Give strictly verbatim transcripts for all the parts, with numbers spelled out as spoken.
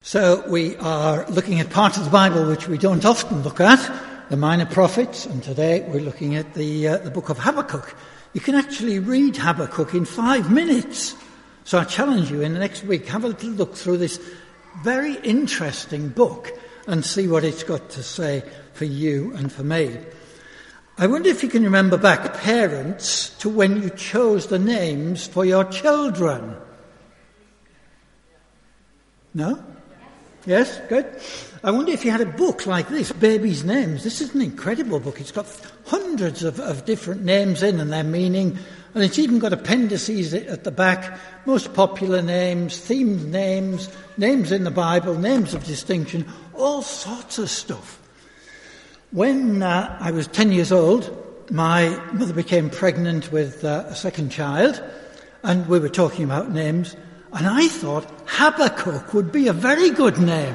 So we are looking at part of the Bible which we don't often look at, the Minor Prophets, and today we're looking at the uh, the book of Habakkuk. You can actually read Habakkuk in five minutes. So I challenge you in the next week, have a little look through this very interesting book and see what it's got to say for you and for me. I wonder if you can remember back, parents, to when you chose the names for your children. No? Yes, good. I wonder if you had a book like this, Baby's Names. This is an incredible book. It's got hundreds of, of different names in and their meaning, and it's even got appendices at the back, most popular names, themed names, names in the Bible, names of distinction, all sorts of stuff. When uh, I was ten years old, my mother became pregnant with uh, a second child, and we were talking about names, and I thought Habakkuk would be a very good name.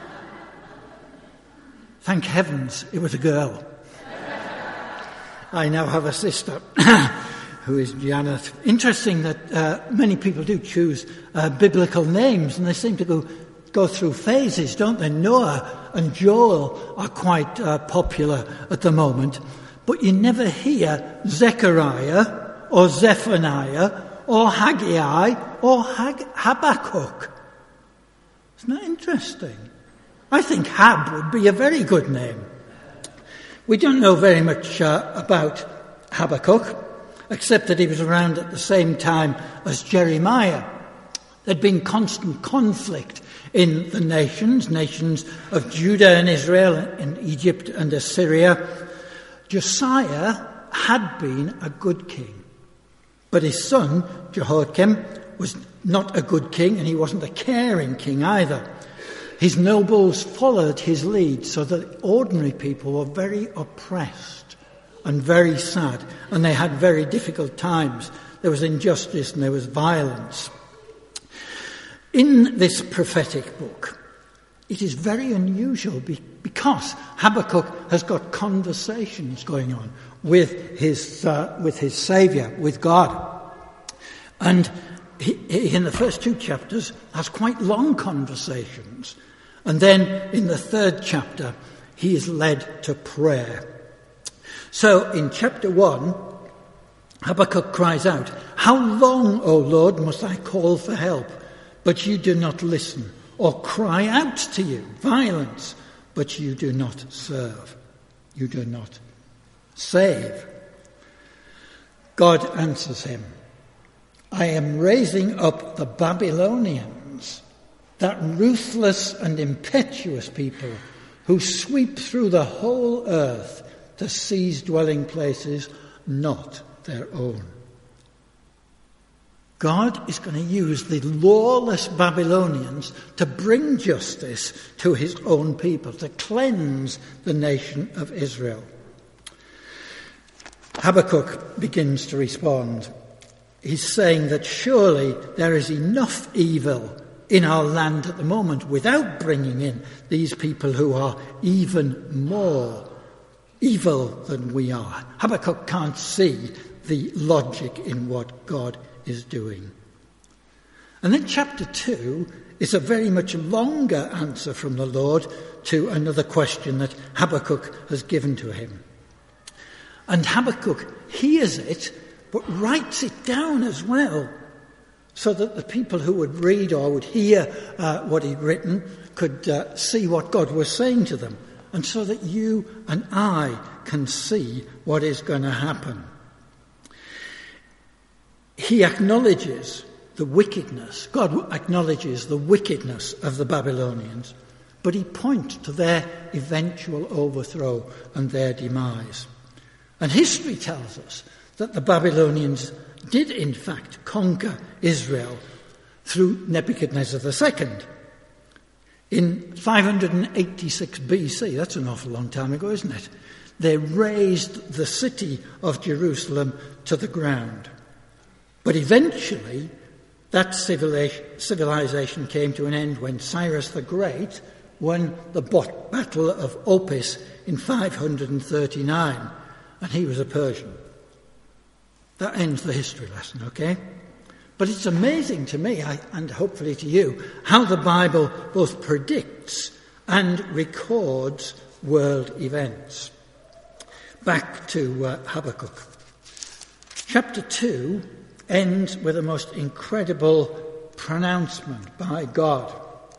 Thank heavens it was a girl. I now have a sister who is Janet. Interesting that uh, many people do choose uh, biblical names, and they seem to go, go through phases, don't they? Noah and Joel are quite uh, popular at the moment, but you never hear Zechariah or Zephaniah or Haggai or Hag- Habakkuk. Isn't that interesting? I think Hab would be a very good name. We don't know very much uh, about Habakkuk, except that he was around at the same time as Jeremiah. There'd been constant conflict in the nations, nations of Judah and Israel, and Egypt and Assyria. Josiah had been a good king, but his son, Jehoiakim, was not a good king, and he wasn't a caring king either. His nobles followed his lead, so that ordinary people were very oppressed and very sad, and they had very difficult times. There was injustice and there was violence. In this prophetic book, it is very unusual because Habakkuk has got conversations going on with his uh, with his Saviour, with God. And he, in the first two chapters, has quite long conversations. And then in the third chapter, he is led to prayer. So in chapter one, Habakkuk cries out, "How long, O Lord, must I call for help, but you do not listen, or cry out to you, violence, but you do not serve, you do not save?" God answers him, "I am raising up the Babylonians, that ruthless and impetuous people who sweep through the whole earth to seize dwelling places not their own." God is going to use the lawless Babylonians to bring justice to his own people, to cleanse the nation of Israel. Habakkuk begins to respond. He's saying that surely there is enough evil in our land at the moment without bringing in these people who are even more evil than we are. Habakkuk can't see the logic in what God is doing. And then chapter two is a very much longer answer from the Lord to another question that Habakkuk has given to him. And Habakkuk hears it, but writes it down as well, so that the people who would read or would hear uh, what he'd written could uh, see what God was saying to them, and so that you and I can see what is going to happen. He acknowledges the wickedness, God acknowledges the wickedness of the Babylonians, but he points to their eventual overthrow and their demise. And history tells us that the Babylonians did in fact conquer Israel through Nebuchadnezzar the Second. In five hundred eighty-six B C, that's an awful long time ago, isn't it? They razed the city of Jerusalem to the ground. But eventually, that civilization came to an end when Cyrus the Great won the Battle of Opis in five hundred thirty-nine, and he was a Persian. That ends the history lesson, okay? But it's amazing to me, I, and hopefully to you, how the Bible both predicts and records world events. Back to uh, Habakkuk. Chapter two ends with a most incredible pronouncement by God.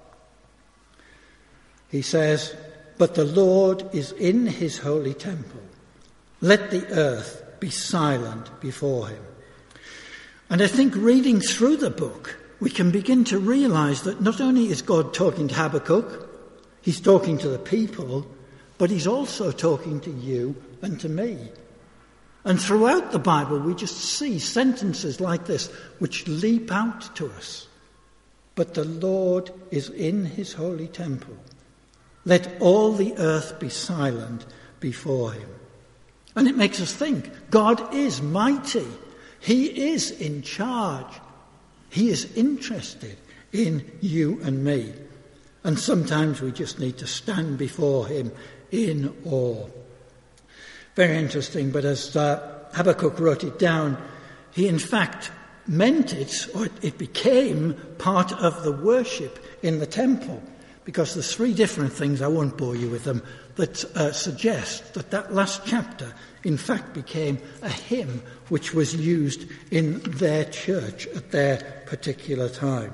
He says, "But the Lord is in his holy temple. Let the earth be silent before him." And I think reading through the book, we can begin to realize that not only is God talking to Habakkuk, he's talking to the people, but he's also talking to you and to me. And throughout the Bible, we just see sentences like this which leap out to us. But the Lord is in his holy temple. Let all the earth be silent before him. And it makes us think, God is mighty. He is in charge. He is interested in you and me. And sometimes we just need to stand before him in awe. Very interesting, but as uh, Habakkuk wrote it down, he in fact meant it, or it became part of the worship in the temple, because there's three different things, I won't bore you with them, that uh, suggest that that last chapter in fact became a hymn which was used in their church at their particular time.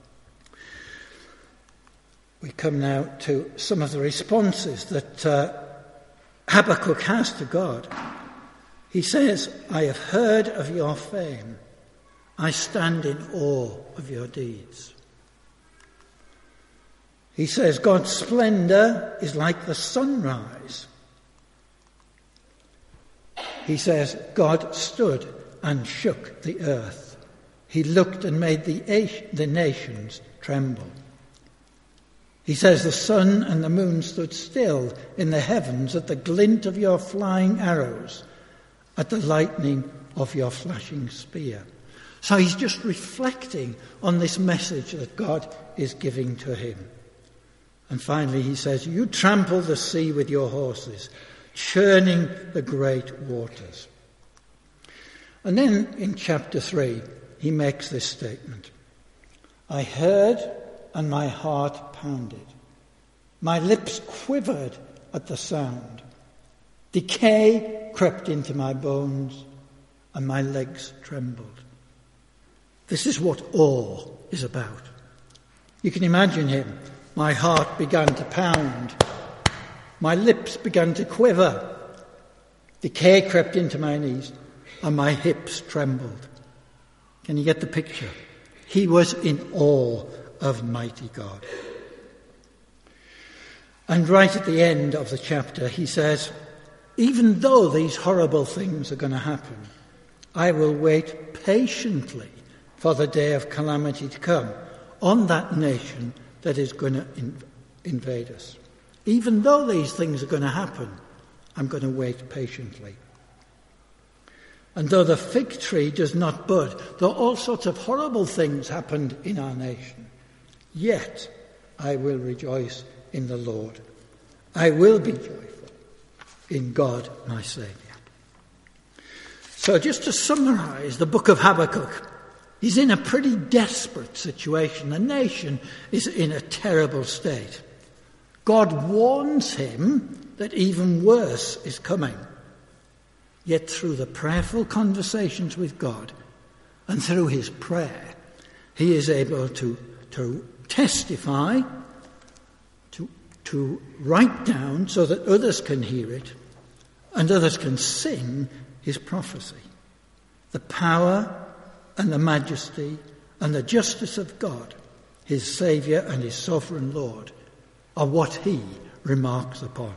We come now to some of the responses that uh, Habakkuk has to God. He says, "I have heard of your fame. I stand in awe of your deeds." He says, God's splendor is like the sunrise. He says, God stood and shook the earth. He looked and made the, the nations tremble. He says, the sun and the moon stood still in the heavens at the glint of your flying arrows, at the lightning of your flashing spear. So he's just reflecting on this message that God is giving to him. And finally he says, you trample the sea with your horses, churning the great waters. And then in chapter three, he makes this statement. I heard and my heart pounded. My lips quivered at the sound. Decay crept into my bones and my legs trembled. This is what awe is about. You can imagine him. My heart began to pound. My lips began to quiver. Decay crept into my knees and my hips trembled. Can you get the picture? He was in awe of mighty God. And right at the end of the chapter, he says, even though these horrible things are going to happen, I will wait patiently for the day of calamity to come on that nation that is going to in- invade us. Even though these things are going to happen, I'm going to wait patiently. And though the fig tree does not bud, though all sorts of horrible things happened in our nation, yet I will rejoice in the Lord. I will be joyful in God my Saviour. So just to summarise the book of Habakkuk, he's in a pretty desperate situation. The nation is in a terrible state. God warns him that even worse is coming. Yet through the prayerful conversations with God and through his prayer, he is able to, to testify, to, to write down so that others can hear it and others can sing his prophecy. The power and the majesty and the justice of God, his Saviour and his sovereign Lord, are what he remarks upon.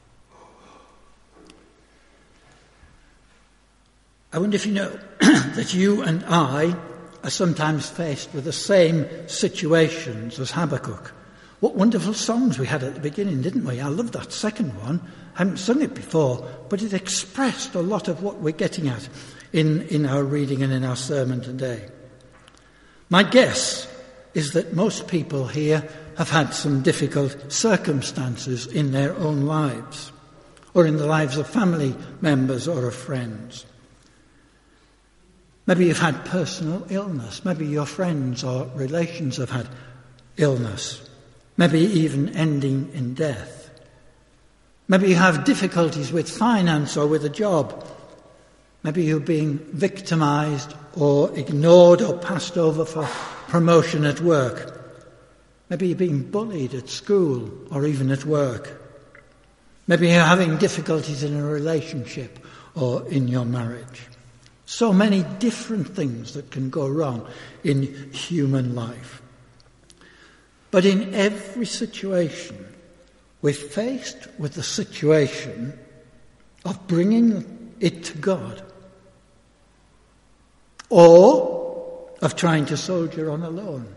I wonder if you know that you and I are sometimes faced with the same situations as Habakkuk. What wonderful songs we had at the beginning, didn't we? I love that second one. I haven't sung it before, but it expressed a lot of what we're getting at in, in our reading and in our sermon today. My guess is that most people here have had some difficult circumstances in their own lives, or in the lives of family members or of friends. Maybe you've had personal illness. Maybe your friends or relations have had illness. Maybe even ending in death. Maybe you have difficulties with finance or with a job. Maybe you're being victimized or ignored or passed over for promotion at work. Maybe you're being bullied at school or even at work. Maybe you're having difficulties in a relationship or in your marriage. So many different things that can go wrong in human life. But in every situation, we're faced with the situation of bringing it to God, or of trying to soldier on alone,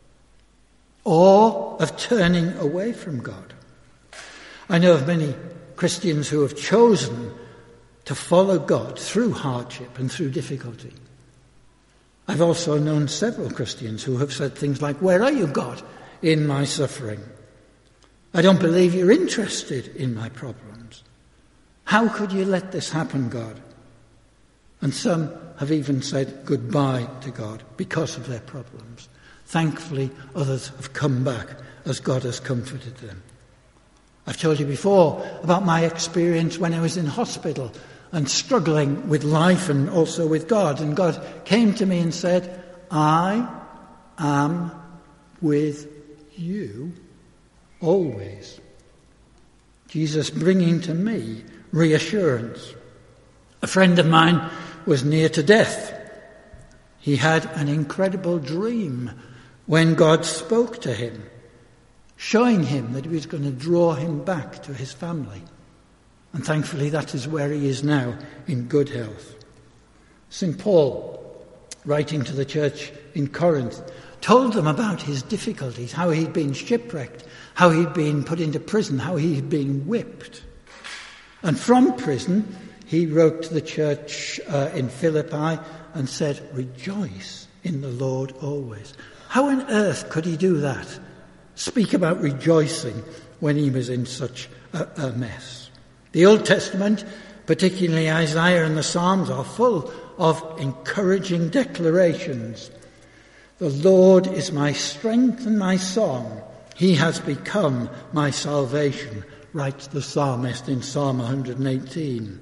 or of turning away from God. I know of many Christians who have chosen to follow God through hardship and through difficulty. I've also known several Christians who have said things like, "Where are you, God, in my suffering? I don't believe you're interested in my problems. How could you let this happen, God?" And some have even said goodbye to God because of their problems. Thankfully, others have come back as God has comforted them. I've told you before about my experience when I was in hospital and struggling with life and also with God. And God came to me and said, "I am with you always." Jesus bringing to me reassurance. A friend of mine was near to death. He had an incredible dream when God spoke to him, showing him that he was going to draw him back to his family. And thankfully that is where he is now, in good health. Saint Paul, writing to the church in Corinth, told them about his difficulties, how he'd been shipwrecked, how he'd been put into prison, how he'd been whipped. And from prison, he wrote to the church uh, in Philippi and said, "Rejoice in the Lord always." How on earth could he do that? Speak about rejoicing when he was in such a, a mess. The Old Testament, particularly Isaiah and the Psalms, are full of encouraging declarations. "The Lord is my strength and my song. He has become my salvation," writes the psalmist in Psalm one hundred eighteen.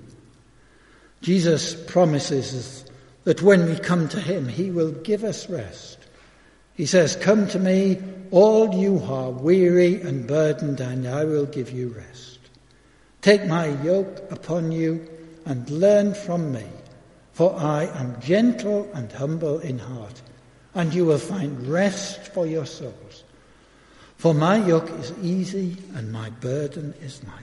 Jesus promises us that when we come to him, he will give us rest. He says, "Come to me, all you who are weary and burdened, and I will give you rest. Take my yoke upon you and learn from me, for I am gentle and humble in heart, and you will find rest for your souls. For my yoke is easy and my burden is light."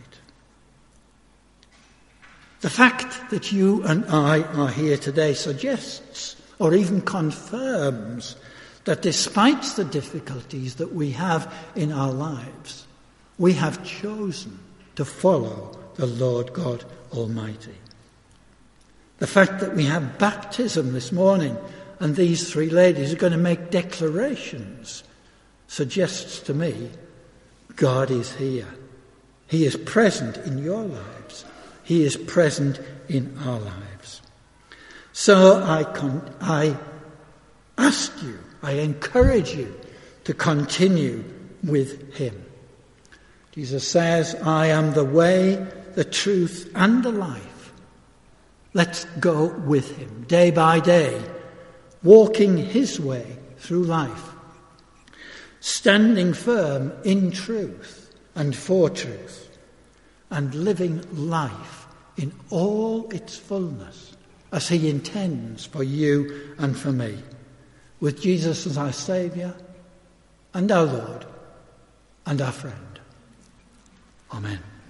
The fact that you and I are here today suggests, or even confirms, that despite the difficulties that we have in our lives, we have chosen to follow the Lord God Almighty. The fact that we have baptism this morning and these three ladies are going to make declarations suggests to me God is here. He is present in your lives. He is present in our lives. So I, con- I ask you, I encourage you to continue with him. Jesus says, "I am the way, the truth, and the life." Let's go with him day by day, walking his way through life, standing firm in truth and for truth, and living life in all its fullness as he intends for you and for me, with Jesus as our Saviour and our Lord and our friend. Amen.